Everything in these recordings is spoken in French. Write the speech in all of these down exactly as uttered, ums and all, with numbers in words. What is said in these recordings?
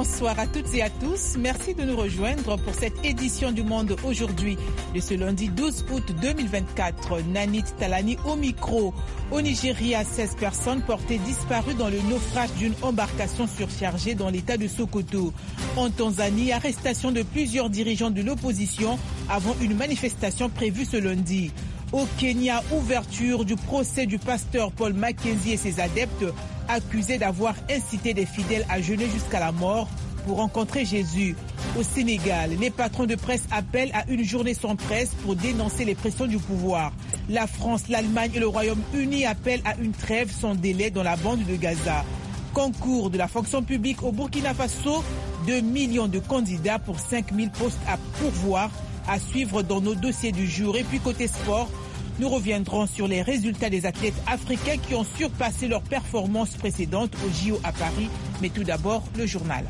Bonsoir à toutes et à tous. Merci de nous rejoindre pour cette édition du Monde aujourd'hui de ce lundi douze août deux mille vingt-quatre. Nanit Talani au micro. Au Nigeria, seize personnes portées disparues dans le naufrage d'une embarcation surchargée dans l'état de Sokoto. En Tanzanie, arrestation de plusieurs dirigeants de l'opposition avant une manifestation prévue ce lundi. Au Kenya, ouverture du procès du pasteur Paul Mackenzie et ses adeptes accusés d'avoir incité des fidèles à jeûner jusqu'à la mort pour rencontrer Jésus. Au Sénégal, les patrons de presse appellent à une journée sans presse pour dénoncer les pressions du pouvoir. La France, l'Allemagne et le Royaume-Uni appellent à une trêve sans délai dans la bande de Gaza. Concours de la fonction publique au Burkina Faso, deux millions de candidats pour cinq mille postes à pourvoir à suivre dans nos dossiers du jour. Et puis côté sport, nous reviendrons sur les résultats des athlètes africains qui ont surpassé leurs performances précédentes au J O à Paris. Mais tout d'abord, le journal.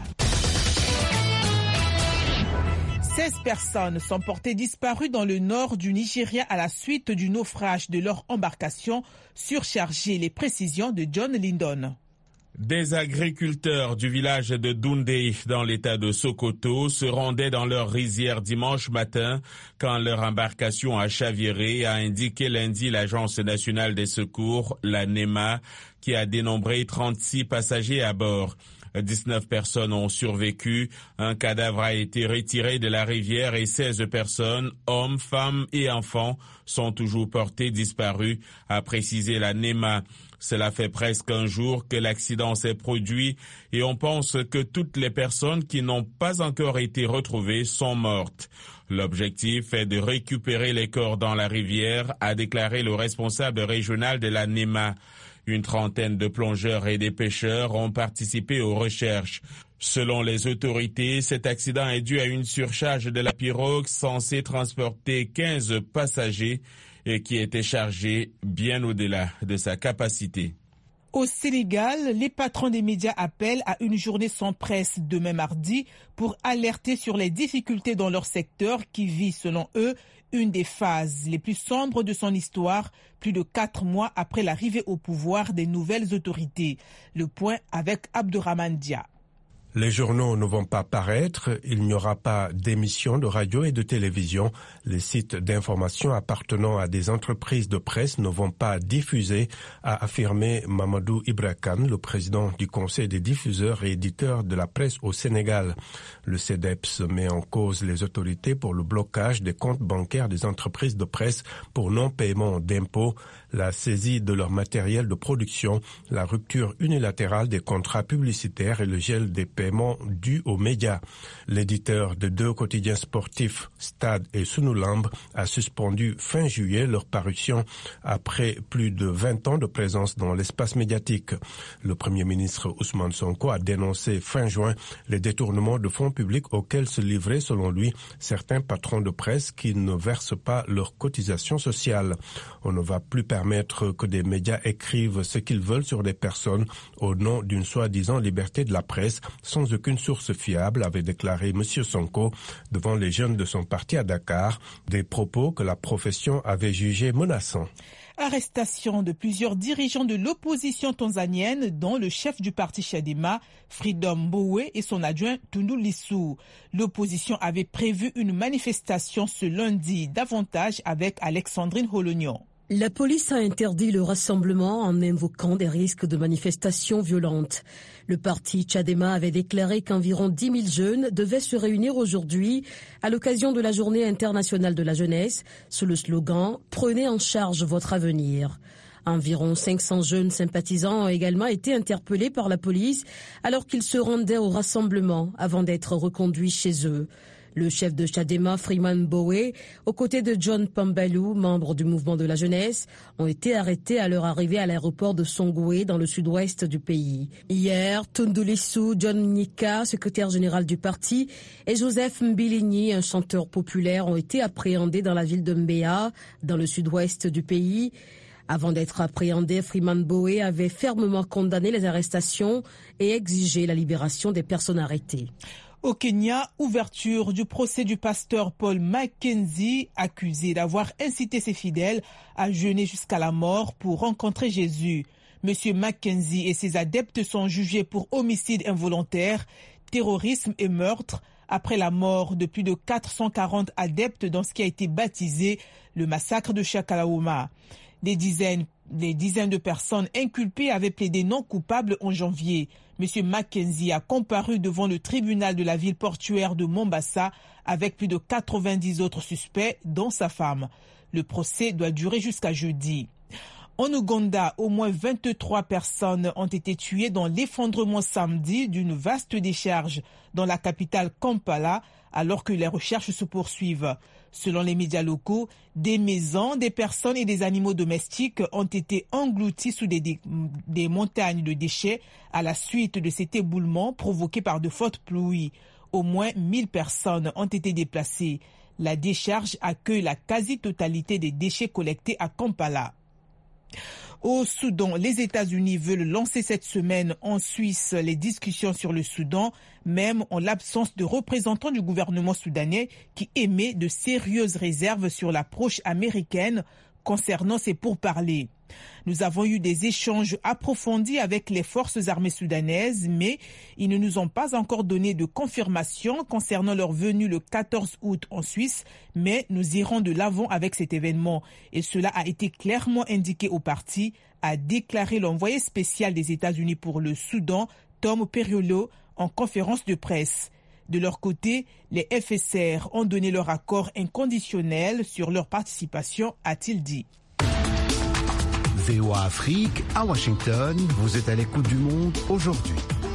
seize personnes sont portées disparues dans le nord du Nigeria à la suite du naufrage de leur embarcation surchargée. Les précisions de John Lindon. Des agriculteurs du village de Doundé dans l'état de Sokoto se rendaient dans leur rizière dimanche matin quand leur embarcation a chaviré, a indiqué lundi l'Agence nationale des secours, la NEMA, qui a dénombré trente-six passagers à bord. dix-neuf personnes ont survécu, un cadavre a été retiré de la rivière et seize personnes, hommes, femmes et enfants, sont toujours portés disparus, a précisé la NEMA. Cela fait presque un jour que l'accident s'est produit et on pense que toutes les personnes qui n'ont pas encore été retrouvées sont mortes. L'objectif est de récupérer les corps dans la rivière, a déclaré le responsable régional de la NEMA. Une trentaine de plongeurs et des pêcheurs ont participé aux recherches. Selon les autorités, cet accident est dû à une surcharge de la pirogue censée transporter quinze passagers et qui était chargée bien au-delà de sa capacité. Au Sénégal, les patrons des médias appellent à une journée sans presse demain mardi pour alerter sur les difficultés dans leur secteur qui vit, selon eux, une des phases les plus sombres de son histoire, plus de quatre mois après l'arrivée au pouvoir des nouvelles autorités. Le point avec Abdourahmane Dia. Les journaux ne vont pas paraître, il n'y aura pas d'émissions de radio et de télévision. Les sites d'information appartenant à des entreprises de presse ne vont pas diffuser, a affirmé Mamadou Ibra Kane, le président du Conseil des diffuseurs et éditeurs de la presse au Sénégal. Le C E D E P S met en cause les autorités pour le blocage des comptes bancaires des entreprises de presse pour non-paiement d'impôts, la saisie de leur matériel de production, la rupture unilatérale des contrats publicitaires et le gel des paiements dus aux médias. L'éditeur de deux quotidiens sportifs, Stade et Sunulamb, a suspendu fin juillet leur parution après plus de vingt ans de présence dans l'espace médiatique. Le Premier ministre Ousmane Sonko a dénoncé fin juin les détournements de fonds publics auxquels se livraient, selon lui, certains patrons de presse qui ne versent pas leurs cotisations sociales. On ne va plus permettre que des médias écrivent ce qu'ils veulent sur des personnes au nom d'une soi-disant liberté de la presse, sans aucune source fiable, avait déclaré M. Sonko devant les jeunes de son parti à Dakar, des propos que la profession avait jugés menaçants. Arrestation de plusieurs dirigeants de l'opposition tanzanienne, dont le chef du parti Chadema, Freedom Mbowe, et son adjoint Tundu Lissu. L'opposition avait prévu une manifestation ce lundi, davantage avec Alexandrine Holognon. La police a interdit le rassemblement en invoquant des risques de manifestations violentes. Le parti Chadema avait déclaré qu'environ dix mille jeunes devaient se réunir aujourd'hui à l'occasion de la Journée internationale de la jeunesse sous le slogan « Prenez en charge votre avenir ». Environ cinq cents jeunes sympathisants ont également été interpellés par la police alors qu'ils se rendaient au rassemblement avant d'être reconduits chez eux. Le chef de Chadema, Freeman Mbowe, aux côtés de John Pambalou, membre du mouvement de la jeunesse, ont été arrêtés à leur arrivée à l'aéroport de Songwe dans le sud-ouest du pays. Hier, Tundu Lissu, John Nika, secrétaire général du parti, et Joseph Mbilinyi, un chanteur populaire, ont été appréhendés dans la ville de Mbeya, dans le sud-ouest du pays. Avant d'être appréhendé, Freeman Mbowe avait fermement condamné les arrestations et exigé la libération des personnes arrêtées. Au Kenya, ouverture du procès du pasteur Paul Mackenzie, accusé d'avoir incité ses fidèles à jeûner jusqu'à la mort pour rencontrer Jésus. Monsieur Mackenzie et ses adeptes sont jugés pour homicide involontaire, terrorisme et meurtre après la mort de plus de quatre cent quarante adeptes dans ce qui a été baptisé le massacre de Chakalaoma. Des dizaines, des dizaines de personnes inculpées avaient plaidé non coupables en janvier. M. Mackenzie a comparu devant le tribunal de la ville portuaire de Mombasa avec plus de quatre-vingt-dix autres suspects, dont sa femme. Le procès doit durer jusqu'à jeudi. En Ouganda, au moins vingt-trois personnes ont été tuées dans l'effondrement samedi d'une vaste décharge dans la capitale Kampala, alors que les recherches se poursuivent. Selon les médias locaux, des maisons, des personnes et des animaux domestiques ont été engloutis sous des, des montagnes de déchets à la suite de cet éboulement provoqué par de fortes pluies. Au moins mille personnes ont été déplacées. La décharge accueille la quasi-totalité des déchets collectés à Kampala. Au Soudan, les États-Unis veulent lancer cette semaine en Suisse les discussions sur le Soudan, même en l'absence de représentants du gouvernement soudanais qui émet de sérieuses réserves sur l'approche américaine concernant ces pourparlers. Nous avons eu des échanges approfondis avec les forces armées soudanaises, mais ils ne nous ont pas encore donné de confirmation concernant leur venue le quatorze août en Suisse, mais nous irons de l'avant avec cet événement. Et cela a été clairement indiqué au parti, a déclaré l'envoyé spécial des États-Unis pour le Soudan, Tom Perriello, en conférence de presse. De leur côté, les F S R ont donné leur accord inconditionnel sur leur participation, a-t-il dit. V O A Afrique, à Washington, vous êtes à l'écoute du monde aujourd'hui.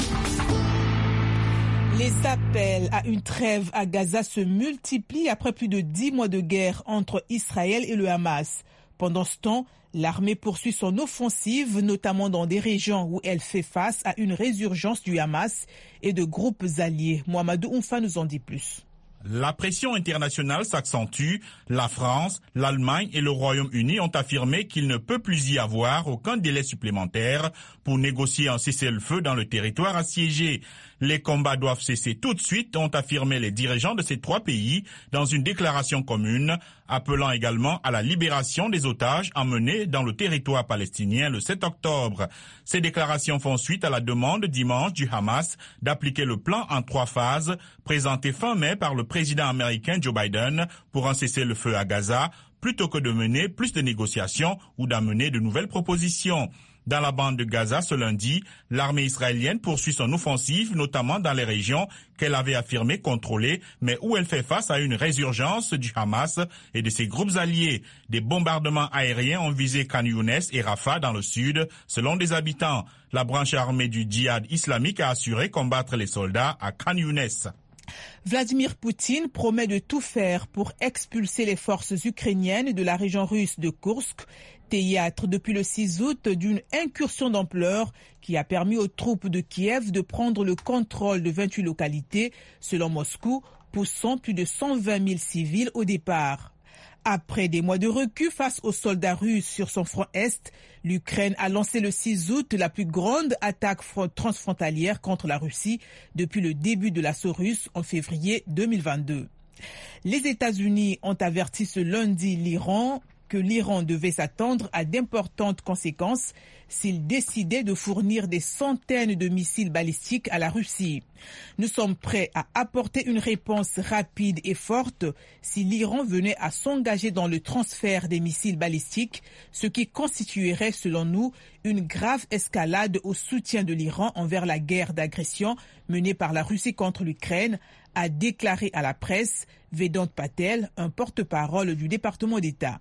Les appels à une trêve à Gaza se multiplient après plus de dix mois de guerre entre Israël et le Hamas. Pendant ce temps, l'armée poursuit son offensive, notamment dans des régions où elle fait face à une résurgence du Hamas et de groupes alliés. Mohamedou Oumfa nous en dit plus. La pression internationale s'accentue. La France, l'Allemagne et le Royaume-Uni ont affirmé qu'il ne peut plus y avoir aucun délai supplémentaire pour négocier un cessez-le-feu dans le territoire assiégé. Les combats doivent cesser tout de suite, ont affirmé les dirigeants de ces trois pays dans une déclaration commune, appelant également à la libération des otages emmenés dans le territoire palestinien le sept octobre. Ces déclarations font suite à la demande dimanche du Hamas d'appliquer le plan en trois phases présenté fin mai par le président américain Joe Biden pour un cessez-le-feu à Gaza, plutôt que de mener plus de négociations ou d'amener de nouvelles propositions. Dans la bande de Gaza ce lundi, l'armée israélienne poursuit son offensive, notamment dans les régions qu'elle avait affirmé contrôler, mais où elle fait face à une résurgence du Hamas et de ses groupes alliés. Des bombardements aériens ont visé Khan Younes et Rafah dans le sud, selon des habitants. La branche armée du djihad islamique a assuré combattre les soldats à Khan Younes. Vladimir Poutine promet de tout faire pour expulser les forces ukrainiennes de la région russe de Koursk, théâtre depuis le six août d'une incursion d'ampleur qui a permis aux troupes de Kiev de prendre le contrôle de vingt-huit localités, selon Moscou, poussant plus de cent vingt mille civils au départ. Après des mois de recul face aux soldats russes sur son front est, l'Ukraine a lancé le six août la plus grande attaque transfrontalière contre la Russie depuis le début de l'assaut russe en février deux mille vingt-deux. Les États-Unis ont averti ce lundi l'Iran que l'Iran devait s'attendre à d'importantes conséquences s'il décidait de fournir des centaines de missiles balistiques à la Russie. Nous sommes prêts à apporter une réponse rapide et forte si l'Iran venait à s'engager dans le transfert des missiles balistiques, ce qui constituerait, selon nous, une grave escalade au soutien de l'Iran envers la guerre d'agression menée par la Russie contre l'Ukraine, a déclaré à la presse Vedant Patel, un porte-parole du département d'État.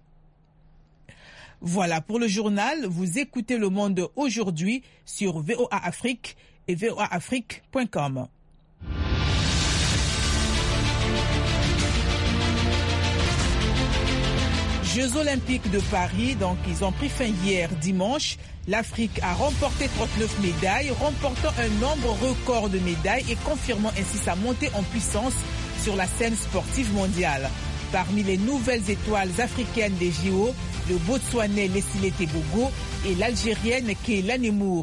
Voilà pour le journal. Vous écoutez Le Monde aujourd'hui sur V O A Afrique et V O A Afrique point com. Jeux Olympiques de Paris, donc ils ont pris fin hier dimanche. L'Afrique a remporté trente-neuf médailles, remportant un nombre record de médailles et confirmant ainsi sa montée en puissance sur la scène sportive mondiale. Parmi les nouvelles étoiles africaines des J O, le Botswanais Leslie Tebogo et l'Algérienne Keila Nemour.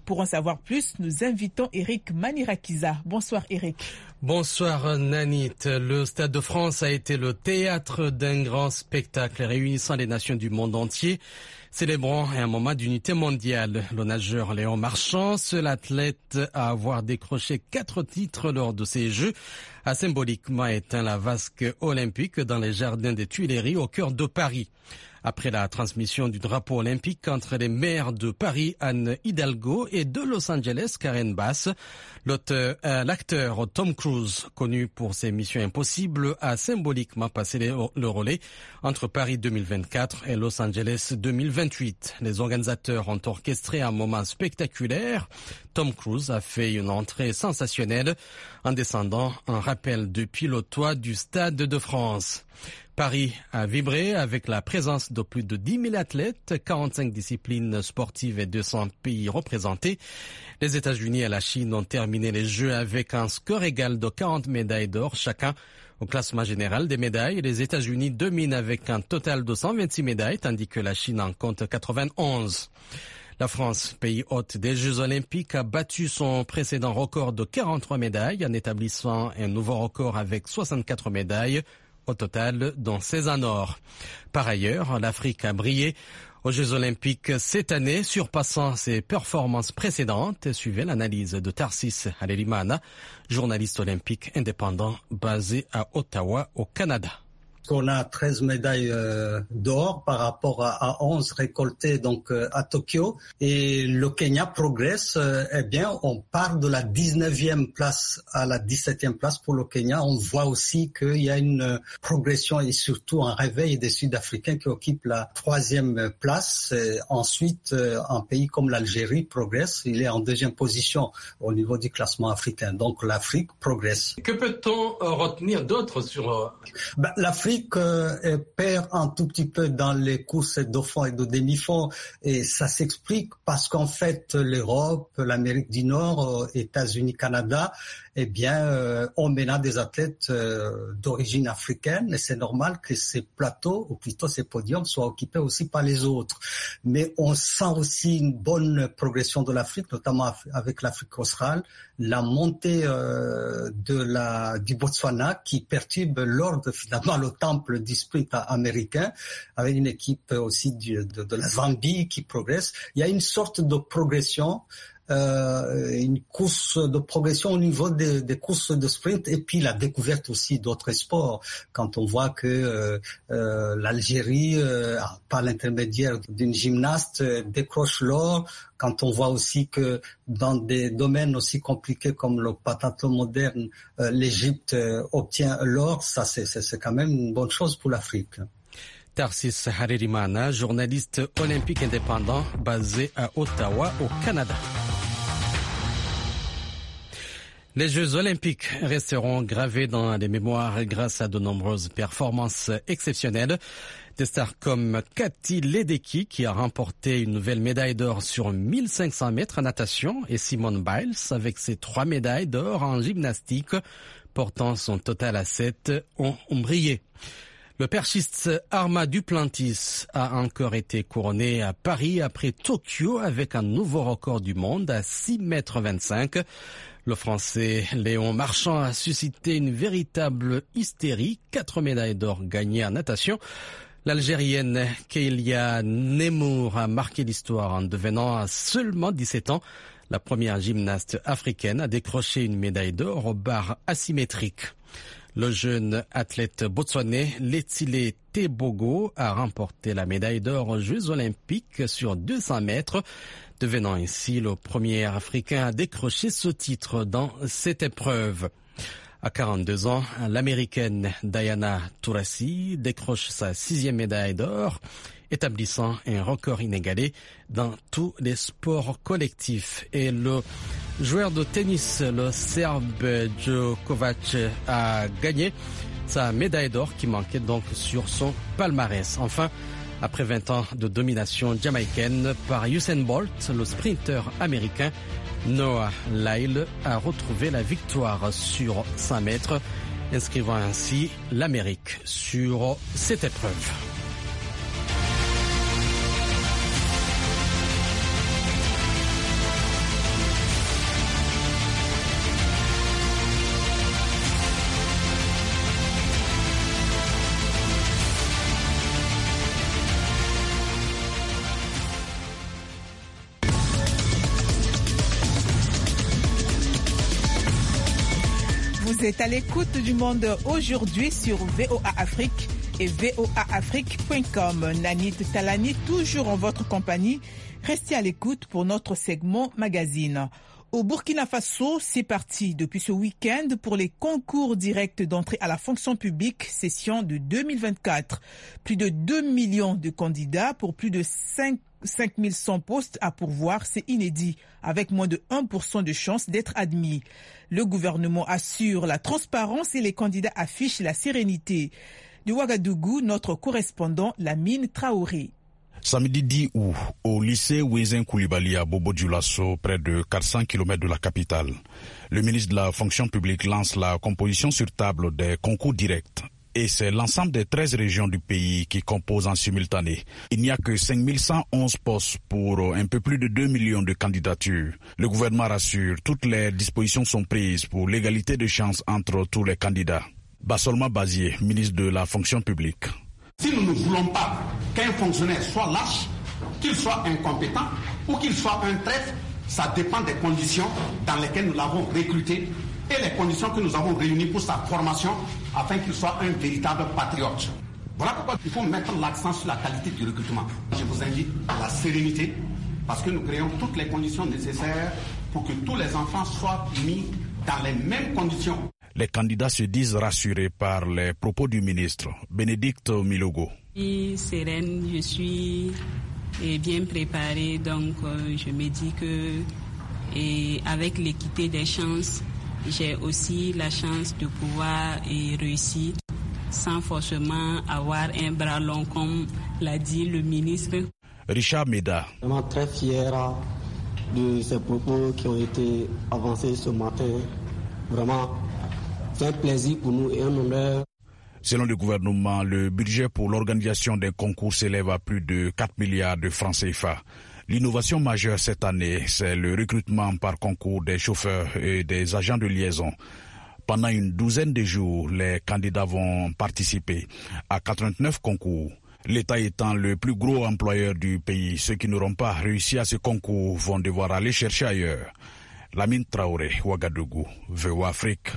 Pour en savoir plus, nous invitons Eric Manirakiza. Bonsoir Eric. Bonsoir Nanit. Le Stade de France a été le théâtre d'un grand spectacle réunissant les nations du monde entier, célébrant un moment d'unité mondiale. Le nageur Léon Marchand, seul athlète à avoir décroché quatre titres lors de ces Jeux, a symboliquement éteint la vasque olympique dans les jardins des Tuileries au cœur de Paris. Après la transmission du drapeau olympique entre les maires de Paris, Anne Hidalgo, et de Los Angeles, Karen Bass, l'auteur, euh, l'acteur Tom Cruise, connu pour ses missions impossibles, a symboliquement passé les, le relais entre Paris deux mille vingt-quatre et Los Angeles deux mille vingt-huit. Les organisateurs ont orchestré un moment spectaculaire. Tom Cruise a fait une entrée sensationnelle en descendant un rappel depuis le toit du Stade de France. Paris a vibré avec la présence de plus de dix mille athlètes, quarante-cinq disciplines sportives et deux cents pays représentés. Les États-Unis et la Chine ont terminé les Jeux avec un score égal de quarante médailles d'or chacun. Au classement général des médailles, les États-Unis dominent avec un total de cent vingt-six médailles, tandis que la Chine en compte quatre-vingt-onze. La France, pays hôte des Jeux Olympiques, a battu son précédent record de quarante-trois médailles en établissant un nouveau record avec soixante-quatre médailles. Au total, dont seize en or. Par ailleurs, l'Afrique a brillé aux Jeux Olympiques cette année, surpassant ses performances précédentes. Suivez l'analyse de Tarsis Harerimana, journaliste olympique indépendant basé à Ottawa, au Canada. On a treize médailles euh, d'or par rapport à, à onze récoltées donc euh, à Tokyo, et le Kenya progresse. Euh, eh bien, on part de la dix-neuvième place à la dix-septième place pour le Kenya. On voit aussi qu'il y a une euh, progression et surtout un réveil des Sud-Africains qui occupent la troisième place. Et ensuite, euh, un pays comme l'Algérie progresse. Il est en deuxième position au niveau du classement africain. Donc l'Afrique progresse. Que peut-on euh, retenir d'autre sur euh... ben, l'Afrique Euh, perd un tout petit peu dans les courses de fond et de demi-fond, et ça s'explique parce qu'en fait l'Europe, l'Amérique du Nord, États-Unis, Canada, eh bien, euh, on mène des athlètes euh, d'origine africaine, et c'est normal que ces plateaux, ou plutôt ces podiums, soient occupés aussi par les autres. Mais on sent aussi une bonne progression de l'Afrique, notamment avec l'Afrique australe, la montée euh, de la du Botswana qui perturbe l'ordre, finalement, le temple du sprint américain, avec une équipe aussi du, de, de la Zambie qui progresse. Il y a une sorte de progression. Euh, une course de progression au niveau des, des courses de sprint, et puis la découverte aussi d'autres sports. Quand on voit que euh, euh, l'Algérie, euh, par l'intermédiaire d'une gymnaste, euh, décroche l'or, quand on voit aussi que dans des domaines aussi compliqués comme le pentathlon moderne, euh, l'Égypte euh, obtient l'or, ça c'est, c'est, c'est quand même une bonne chose pour l'Afrique. Tarsis Harerimana, journaliste olympique indépendant basé à Ottawa, au Canada. Les Jeux Olympiques resteront gravés dans les mémoires grâce à de nombreuses performances exceptionnelles. Des stars comme Cathy Ledecky, qui a remporté une nouvelle médaille d'or sur mille cinq cents mètres en natation, et Simone Biles avec ses trois médailles d'or en gymnastique, portant son total à sept, ont brillé. Le perchiste Arma Duplantis a encore été couronné à Paris après Tokyo avec un nouveau record du monde à six mètres vingt-cinq. Le Français Léon Marchand a suscité une véritable hystérie. Quatre médailles d'or gagnées en natation. L'Algérienne Kélia Nemour a marqué l'histoire en devenant à seulement dix-sept ans la première gymnaste africaine à décrocher une médaille d'or aux barres asymétriques. Le jeune athlète botswanais Letsile Tebogo a remporté la médaille d'or aux Jeux Olympiques sur deux cents mètres, devenant ainsi le premier Africain à décrocher ce titre dans cette épreuve. À quarante-deux ans, l'Américaine Diana Taurasi décroche sa sixième médaille d'or, établissant un record inégalé dans tous les sports collectifs. Et le joueur de tennis, le Serbe Djokovic, a gagné sa médaille d'or qui manquait donc sur son palmarès. Enfin, après vingt ans de domination jamaïcaine par Usain Bolt, le sprinter américain Noah Lyle a retrouvé la victoire sur cent mètres, inscrivant ainsi l'Amérique sur cette épreuve. Vous êtes à l'écoute du Monde aujourd'hui sur V O A Afrique et V O A Afrique point com. Nanit Talani, toujours en votre compagnie. Restez à l'écoute pour notre segment magazine. Au Burkina Faso, c'est parti depuis ce week-end pour les concours directs d'entrée à la fonction publique session de deux mille vingt-quatre. Plus de deux millions de candidats pour plus de cinq mille cent postes à pourvoir, c'est inédit, avec moins de un pour cent de chances d'être admis. Le gouvernement assure la transparence et les candidats affichent la sérénité. De Ouagadougou, notre correspondant Lamine Traoré. Samedi dix août, au lycée Ouézin Koulibaly à Bobo-Dioulasso, près de quatre cents kilomètres de la capitale, le ministre de la fonction publique lance la composition sur table des concours directs. Et c'est l'ensemble des treize régions du pays qui composent en simultané. Il n'y a que cinq mille cent onze postes pour un peu plus de deux millions de candidatures. Le gouvernement rassure, toutes les dispositions sont prises pour l'égalité de chances entre tous les candidats. Bassolma Bazier, ministre de la fonction publique. Si nous ne voulons pas qu'un fonctionnaire soit lâche, qu'il soit incompétent ou qu'il soit un traître, ça dépend des conditions dans lesquelles nous l'avons recruté et les conditions que nous avons réunies pour sa formation afin qu'il soit un véritable patriote. Voilà pourquoi il faut mettre l'accent sur la qualité du recrutement. Je vous invite à la sérénité parce que nous créons toutes les conditions nécessaires pour que tous les enfants soient mis dans les mêmes conditions. Les candidats se disent rassurés par les propos du ministre, Bénédicte Milogo. Je suis sereine, je suis bien préparée, donc je me dis que et avec l'équité des chances, j'ai aussi la chance de pouvoir réussir sans forcément avoir un bras long, comme l'a dit le ministre. Richard Meda. Je suis très fier de ces propos qui ont été avancés ce matin. Vraiment, c'est un plaisir pour nous et un honneur. Selon le gouvernement, le budget pour l'organisation des concours s'élève à plus de quatre milliards de francs C F A. L'innovation majeure cette année, c'est le recrutement par concours des chauffeurs et des agents de liaison. Pendant une douzaine de jours, les candidats vont participer à quatre-vingt-neuf concours. L'État étant le plus gros employeur du pays, ceux qui n'auront pas réussi à ce concours vont devoir aller chercher ailleurs. Lamine Traoré, Ouagadougou, V O A Afrique.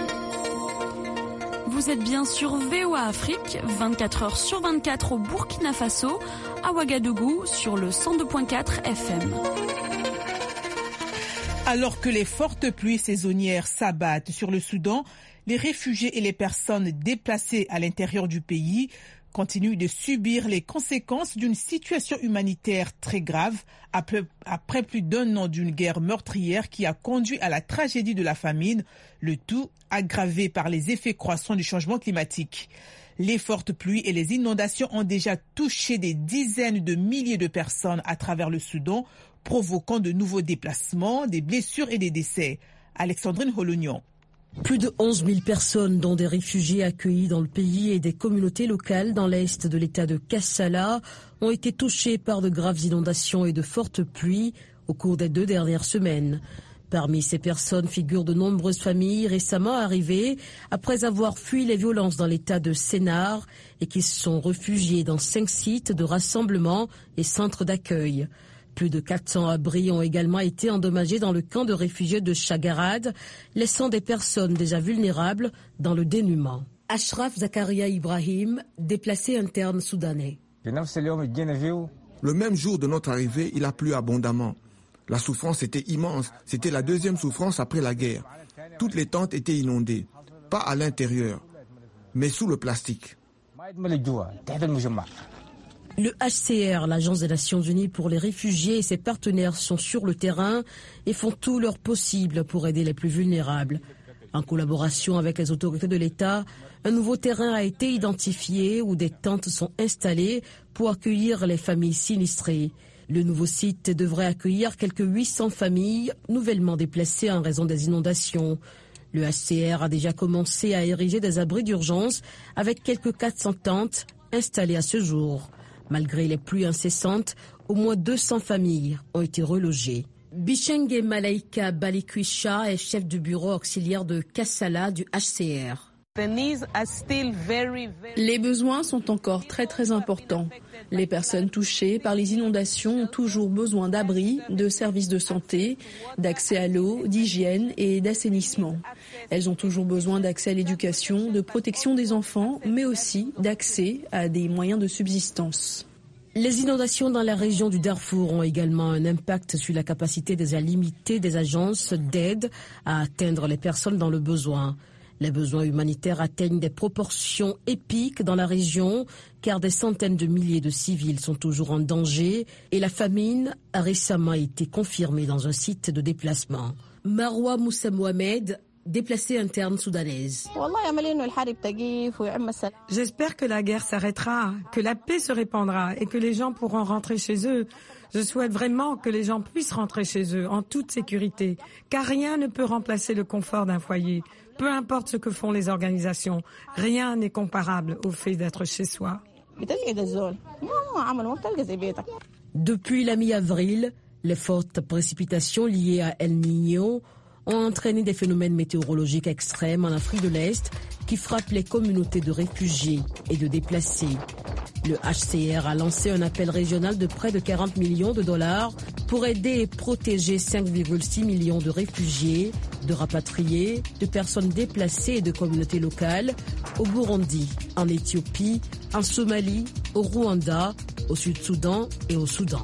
Vous êtes bien sur V O A Afrique, vingt-quatre heures sur vingt-quatre au Burkina Faso, à Ouagadougou sur le cent deux virgule quatre F M. Alors que les fortes pluies saisonnières s'abattent sur le Soudan, les réfugiés et les personnes déplacées à l'intérieur du pays continuent de subir les conséquences d'une situation humanitaire très grave après, après plus d'un an d'une guerre meurtrière qui a conduit à la tragédie de la famine, le tout aggravé par les effets croissants du changement climatique. Les fortes pluies et les inondations ont déjà touché des dizaines de milliers de personnes à travers le Soudan, provoquant de nouveaux déplacements, des blessures et des décès. Alexandrine Holognon. Plus de onze mille personnes, dont des réfugiés accueillis dans le pays et des communautés locales dans l'est de l'état de Kassala, ont été touchées par de graves inondations et de fortes pluies au cours des deux dernières semaines. Parmi ces personnes figurent de nombreuses familles récemment arrivées après avoir fui les violences dans l'état de Sennar et qui se sont réfugiées dans cinq sites de rassemblement et centres d'accueil. Plus de quatre cents abris ont également été endommagés dans le camp de réfugiés de Chagarad, laissant des personnes déjà vulnérables dans le dénuement. Ashraf Zakaria Ibrahim, déplacé interne soudanais. Le même jour de notre arrivée, il a plu abondamment. La souffrance était immense. C'était la deuxième souffrance après la guerre. Toutes les tentes étaient inondées. Pas à l'intérieur, mais sous le plastique. Le H C R, l'Agence des Nations Unies pour les réfugiés et ses partenaires sont sur le terrain et font tout leur possible pour aider les plus vulnérables. En collaboration avec les autorités de l'État, un nouveau terrain a été identifié où des tentes sont installées pour accueillir les familles sinistrées. Le nouveau site devrait accueillir quelques huit cents familles nouvellement déplacées en raison des inondations. Le H C R a déjà commencé à ériger des abris d'urgence avec quelques quatre cents tentes installées à ce jour. Malgré les pluies incessantes, au moins deux cents familles ont été relogées. Bichenge Malaika Balikwisha est chef du bureau auxiliaire de Kassala du H C R. Les besoins sont encore très très importants. Les personnes touchées par les inondations ont toujours besoin d'abris, de services de santé, d'accès à l'eau, d'hygiène et d'assainissement. Elles ont toujours besoin d'accès à l'éducation, de protection des enfants, mais aussi d'accès à des moyens de subsistance. Les inondations dans la région du Darfour ont également un impact sur la capacité des limitées des agences d'aide à atteindre les personnes dans le besoin. Les besoins humanitaires atteignent des proportions épiques dans la région car des centaines de milliers de civils sont toujours en danger et la famine a récemment été confirmée dans un site de déplacement. Marwa Moussa Mohamed, déplacée interne soudanaise. J'espère que la guerre s'arrêtera, que la paix se répandra et que les gens pourront rentrer chez eux. Je souhaite vraiment que les gens puissent rentrer chez eux en toute sécurité, car rien ne peut remplacer le confort d'un foyer. Peu importe ce que font les organisations, rien n'est comparable au fait d'être chez soi. Depuis la mi-avril, les fortes précipitations liées à El Niño ont entraîné des phénomènes météorologiques extrêmes en Afrique de l'Est qui frappent les communautés de réfugiés et de déplacés. Le H C R a lancé un appel régional de près de quarante millions de dollars pour aider et protéger cinq virgule six millions de réfugiés, de rapatriés, de personnes déplacées et de communautés locales au Burundi, en Éthiopie, en Somalie, au Rwanda, au Sud-Soudan et au Soudan.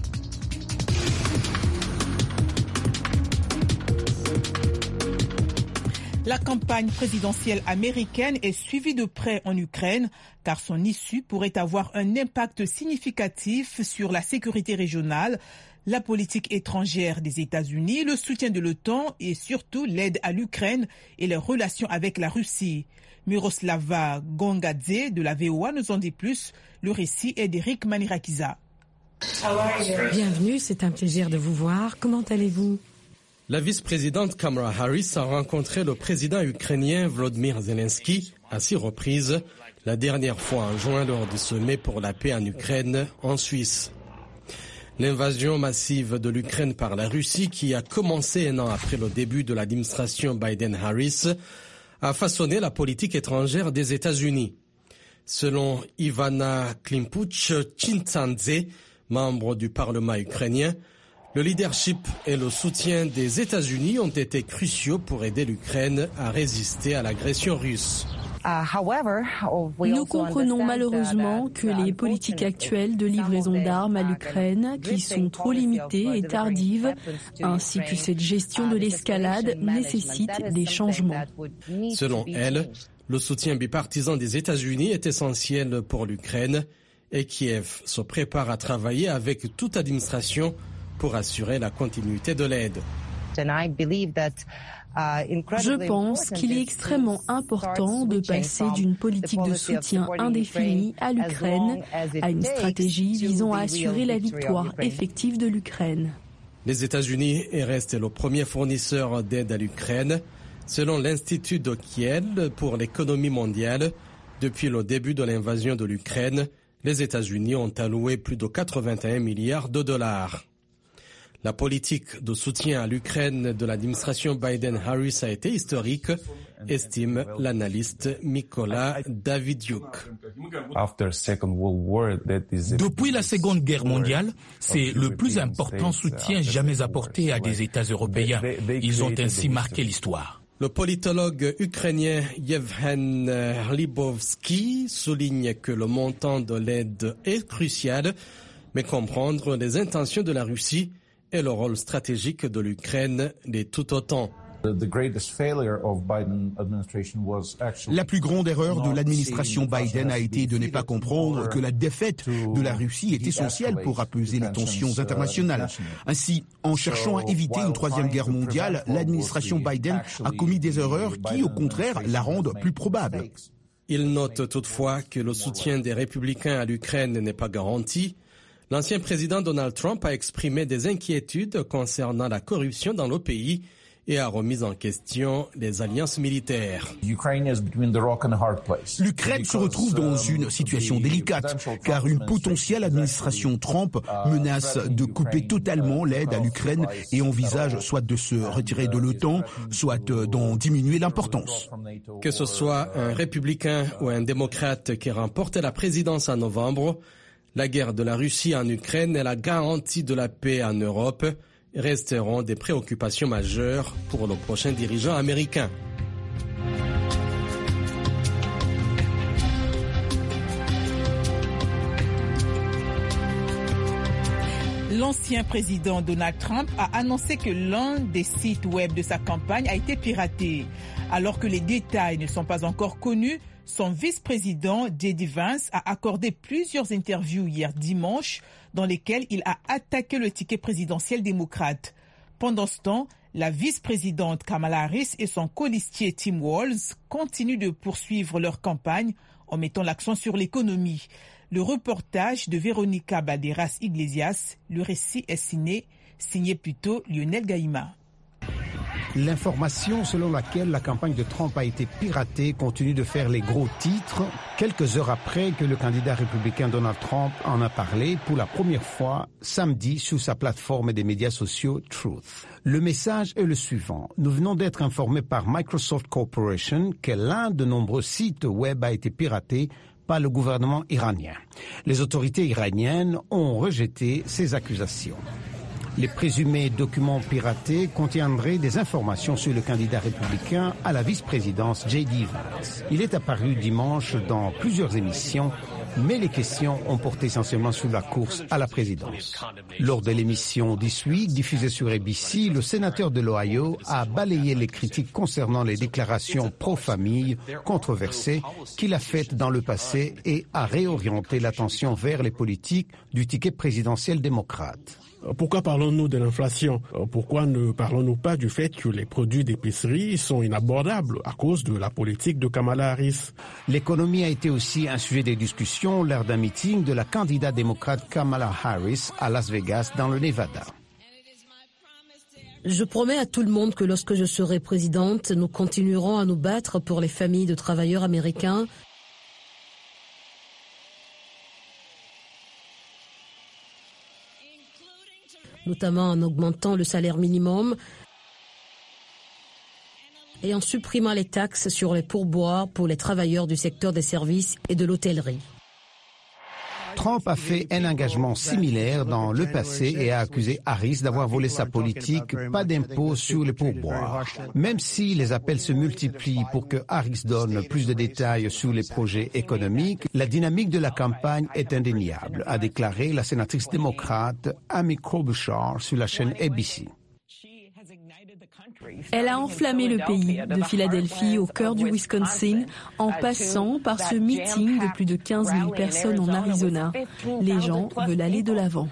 La campagne présidentielle américaine est suivie de près en Ukraine car son issue pourrait avoir un impact significatif sur la sécurité régionale, la politique étrangère des États-Unis, le soutien de l'OTAN et surtout l'aide à l'Ukraine et les relations avec la Russie. Miroslava Gongadze de la V O A nous en dit plus. Le récit est d'Eric Manirakiza. Bienvenue, c'est un plaisir de vous voir. Comment allez-vous ? La vice-présidente Kamala Harris a rencontré le président ukrainien Volodymyr Zelensky à six reprises, la dernière fois en juin lors du sommet pour la paix en Ukraine en Suisse. L'invasion massive de l'Ukraine par la Russie, qui a commencé un an après le début de l'administration Biden-Harris, a façonné la politique étrangère des États-Unis. Selon Ivana Klimpouch-Chintsadze, membre du Parlement ukrainien, le leadership et le soutien des États-Unis ont été cruciaux pour aider l'Ukraine à résister à l'agression russe. Nous comprenons malheureusement que les politiques actuelles de livraison d'armes à l'Ukraine, qui sont trop limitées et tardives, ainsi que cette gestion de l'escalade, nécessitent des changements. Selon elle, le soutien bipartisan des États-Unis est essentiel pour l'Ukraine et Kiev se prépare à travailler avec toute administration pour assurer la continuité de l'aide. Je pense qu'il est extrêmement important de passer d'une politique de soutien indéfini à l'Ukraine à une stratégie visant à assurer la victoire effective de l'Ukraine. Les États-Unis restent le premier fournisseur d'aide à l'Ukraine. Selon l'Institut de Kiel pour l'économie mondiale, depuis le début de l'invasion de l'Ukraine, les États-Unis ont alloué plus de quatre-vingt-un milliards de dollars. La politique de soutien à l'Ukraine de l'administration Biden-Harris a été historique, estime l'analyste Mykola Davidiuk. Depuis la Seconde Guerre mondiale, c'est le plus important soutien jamais apporté à des États européens. Ils ont ainsi marqué l'histoire. Le politologue ukrainien Yevhen Libovski souligne que le montant de l'aide est crucial, mais comprendre les intentions de la Russie et le rôle stratégique de l'Ukraine l'est tout autant. La plus grande erreur de l'administration Biden a été de ne pas comprendre que la défaite de la Russie est essentielle pour apaiser les tensions internationales. Ainsi, en cherchant à éviter une troisième guerre mondiale, l'administration Biden a commis des erreurs qui, au contraire, la rendent plus probable. Il note toutefois que le soutien des républicains à l'Ukraine n'est pas garanti. L'ancien président Donald Trump a exprimé des inquiétudes concernant la corruption dans le pays et a remis en question les alliances militaires. L'Ukraine se retrouve dans une situation délicate, car une potentielle administration Trump menace de couper totalement l'aide à l'Ukraine et envisage soit de se retirer de l'OTAN, soit d'en diminuer l'importance. Que ce soit un républicain ou un démocrate qui remporte la présidence en novembre, la guerre de la Russie en Ukraine et la garantie de la paix en Europe resteront des préoccupations majeures pour le prochain dirigeant américain. L'ancien président Donald Trump a annoncé que l'un des sites web de sa campagne a été piraté. Alors que les détails ne sont pas encore connus, son vice-président J D Vance a accordé plusieurs interviews hier dimanche dans lesquelles il a attaqué le ticket présidentiel démocrate. Pendant ce temps, la vice-présidente Kamala Harris et son colistier Tim Walz continuent de poursuivre leur campagne en mettant l'accent sur l'économie. Le reportage de Véronica Balderas Iglesias, le récit est signé, signé plutôt Lionel Gaïma. L'information selon laquelle la campagne de Trump a été piratée continue de faire les gros titres, quelques heures après que le candidat républicain Donald Trump en a parlé pour la première fois samedi sur sa plateforme des médias sociaux Truth. Le message est le suivant. Nous venons d'être informés par Microsoft Corporation que l'un de nombreux sites web a été piraté par le gouvernement iranien. Les autorités iraniennes ont rejeté ces accusations. Les présumés documents piratés contiendraient des informations sur le candidat républicain à la vice-présidence J D Vance. Il est apparu dimanche dans plusieurs émissions, mais les questions ont porté essentiellement sur la course à la présidence. Lors de l'émission This Week, diffusée sur A B C, le sénateur de l'Ohio a balayé les critiques concernant les déclarations pro-famille controversées qu'il a faites dans le passé et a réorienté l'attention vers les politiques du ticket présidentiel démocrate. Pourquoi parlons-nous de l'inflation? Pourquoi ne parlons-nous pas du fait que les produits d'épicerie sont inabordables à cause de la politique de Kamala Harris? L'économie a été aussi un sujet de discussion lors d'un meeting de la candidate démocrate Kamala Harris à Las Vegas, dans le Nevada. Je promets à tout le monde que lorsque je serai présidente, nous continuerons à nous battre pour les familles de travailleurs américains, notamment en augmentant le salaire minimum et en supprimant les taxes sur les pourboires pour les travailleurs du secteur des services et de l'hôtellerie. Trump a fait un engagement similaire dans le passé et a accusé Harris d'avoir volé sa politique, pas d'impôt sur les pourboires. Même si les appels se multiplient pour que Harris donne plus de détails sur les projets économiques, la dynamique de la campagne est indéniable, a déclaré la sénatrice démocrate Amy Klobuchar sur la chaîne A B C. Elle a enflammé le pays, de Philadelphie au cœur du Wisconsin, en passant par ce meeting de plus de quinze mille personnes en Arizona. Les gens veulent aller de l'avant.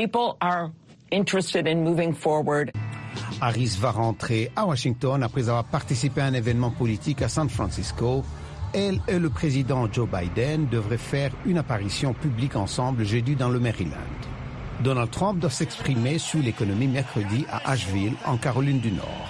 Harris va rentrer à Washington après avoir participé à un événement politique à San Francisco. Elle et le président Joe Biden devraient faire une apparition publique ensemble jeudi dans le Maryland. Donald Trump doit s'exprimer sur l'économie mercredi à Asheville, en Caroline du Nord.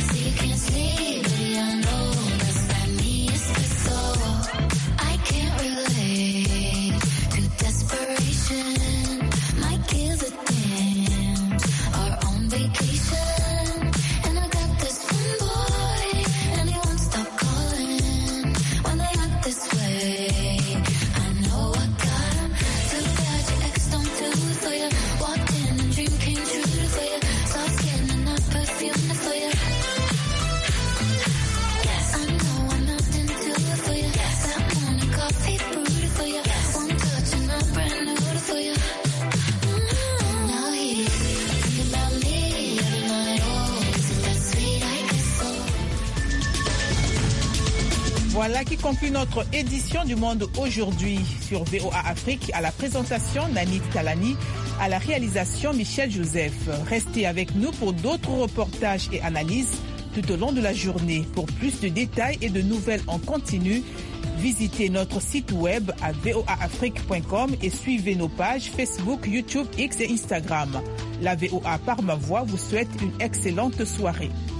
Can't really Voilà qui conclut notre édition du Monde aujourd'hui sur V O A Afrique. À la présentation, Nanit Talani, à la réalisation, Michel Joseph. Restez avec nous pour d'autres reportages et analyses tout au long de la journée. Pour plus de détails et de nouvelles en continu, visitez notre site web à voa afrique point com et suivez nos pages Facebook, YouTube, X et Instagram. La V O A par ma voix vous souhaite une excellente soirée.